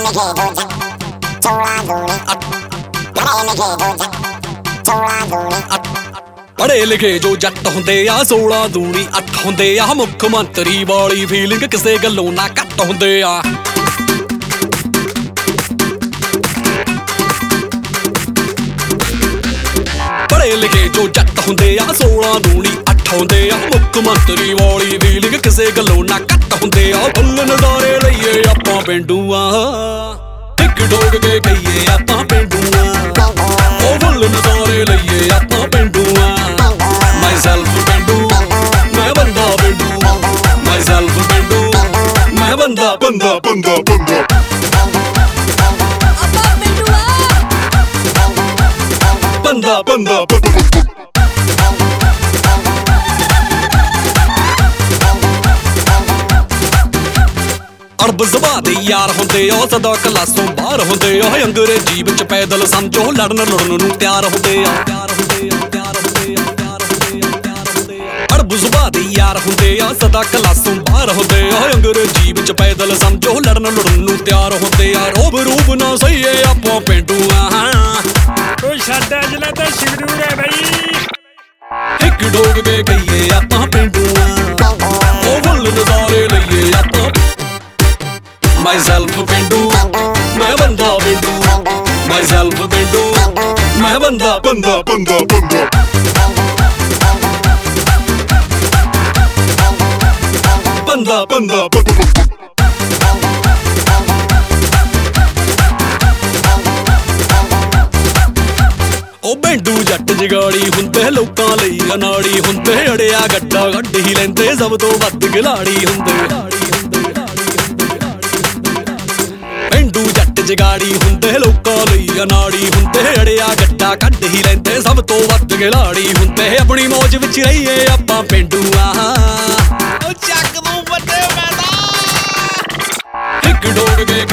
ਪੜ੍ਹੇ ਲਿਖੇ ਜੋ ਜੱਟ ਹੁੰਦੇ ਆ 16 ਦੂਣੀ 8 ਹੁੰਦੇ ਆ ਮੁੱਖ ਮੰਤਰੀ ਵਾਲੀ ਫੀਲਿੰਗ ਕਿਸੇ ਗੱਲੋਂ ਨਾ ਘੱਟ ਹੁੰਦੇ ਆ ਪੜ੍ਹੇ ਲਿਖੇ ਜੋ ਜੱਟ ਹੁੰਦੇ ਆ 16 ਦੂਣੀ 8 ਹੁੰਦੇ ਆ ਮੁੱਖ ਮੰਤਰੀ ਵਾਲੀ ਫੀਲਿੰਗ ਕਿਸੇ ਗੱਲੋਂ ਨਾ ਘੱਟ ਹੁੰਦੇ ਆ ਫੁੱਲ ਨਜ਼ਾਰੇ ਲਈਏ ਆਪਾਂ ਪਿੰਡੂਆਂ ਇੱਕ ਡੋਗ ਕੇ ਗਈਏ ਆਪਾਂ ਪਿੰਡੂਆਂ ਉਹ ਫੁੱਲ ਨਜ਼ਾਰੇ ਲਈਏ ਆਪਾਂ ਪਿੰਡੂਆਂ myself ਪਿੰਡੂ ਮੈਂ ਬੰਦਾ ਪਿੰਡੂ myself ਪਿੰਡੂ ਮੈਂ ਬੰਦਾ ਬੰਦਾ ਬੰਦਾ ਬੰਦਾ ਬੰਦਾ ਬੰਦਾ ਅਰਬ ਜ਼ਬਾਂ ਦੇ ਯਾਰ ਹੁੰਦੇ ਆ ਸਦਾ ਕਲਾਸੋਂ ਬਾਹਰ ਹੁੰਦੇ ਆ ਅੰਗਰੇਜ਼ੀ ਵਿੱਚ ਪੈਦਲ ਸਮਝੋ ਲੜਨ ਲੁੜਨ ਨੂੰ ਤਿਆਰ ਹੁੰਦੇ ਆ ਅਰਬ ਜ਼ਬਾਂ ਦੇ ਯਾਰ ਹੁੰਦੇ ਆ ਸਦਾ ਕਲਾਸੋਂ ਬਾਹਰ ਹੁੰਦੇ ਆ ਅੰਗਰੇਜ਼ੀ ਵਿੱਚ ਪੈਦਲ ਸਮਝੋ ਲੜਨ ਲੁੜਨ ਨੂੰ ਤਿਆਰ ਹੁੰਦੇ ਆ ਰੋਬ ਰੂਬ ਨਾ ਸਹੀਏ ਆਪਾਂ ਪਿੰਡੂ ਆ ਉਹ ਸਾਡਾ ਜ਼ਿਲ੍ਹਾ ਤਾਂ ਸ਼ਿਵਰੂ ਹੈ ਬਈ ਇੱਕ ਡੋਗ ਕੇ ਗਈਏ ਆਪਾਂ ਪਿੰਡੂ ਆ ਉਹ ਫੁੱਲ ਨਜ਼ਾਰੇ ਲਈਏ ਆਪਾਂ myself ਪਿੰਡੂ ਮੈਂ ਬੰਦਾ ਪਿੰਡੂ myself ਪਿੰਡੂ ਮੈਂ ਬੰਦਾ ਬੰਦਾ ਬੰਦਾ ਬੰਦਾ ਬੰਦਾ ਬੰਦਾ ਉਹ ਪਿੰਡੂ ਜੱਟ ਜਗਾੜੀ ਹੁੰਦੇ ਲੋਕਾਂ ਲਈ ਅਨਾੜੀ ਹੁੰਦੇ ਅੜਿਆ ਗੱਡਾ ਗੱਡ ਹੀ ਲੈਂਦੇ ਸਭ ਤੋਂ ਵੱਧ ਖਿਲਾੜੀ ਹੁੰਦੇ ਪਿੰਡੂ ਜੱਟ ਜਗਾੜੀ ਹੁੰਦੇ ਲੋਕਾਂ ਲਈ ਅਨਾੜੀ ਹੁੰਦੇ ਅੜਿਆ ਗੱਡਾ ਕੱਢ ਹੀ ਲੈਂਦੇ ਸਭ ਤੋਂ ਵੱਧ ਖਿਲਾੜੀ ਹੁੰਦੇ ਆਪਣੀ ਮੌਜ ਵਿੱਚ ਰਹੀਏ ਆਪਾਂ ਪਿੰਡੂ ਉਹ ਚੱਕ ਮੂੰਹ ਵੱਡੇ ਮੈਦਾ ਇੱਕ ਡੋਗ ਕੇ